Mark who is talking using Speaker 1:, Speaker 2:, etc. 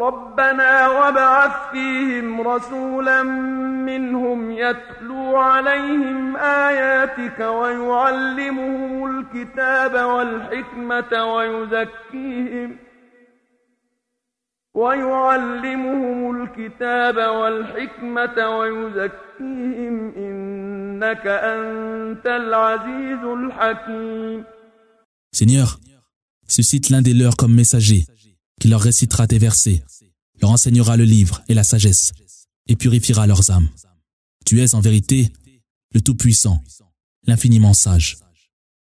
Speaker 1: ربنا وابعث فيهم رسولا منهم يتلو عليهم آياتك ويعلمهم الكتاب والحكمة ويزكيهم إنك أنت العزيز الحكيم.
Speaker 2: Seigneur, suscite l'un des leurs comme messager, qui leur récitera tes versets, leur enseignera le livre et la sagesse, et purifiera leurs âmes. Tu es en vérité le Tout-Puissant, l'infiniment sage.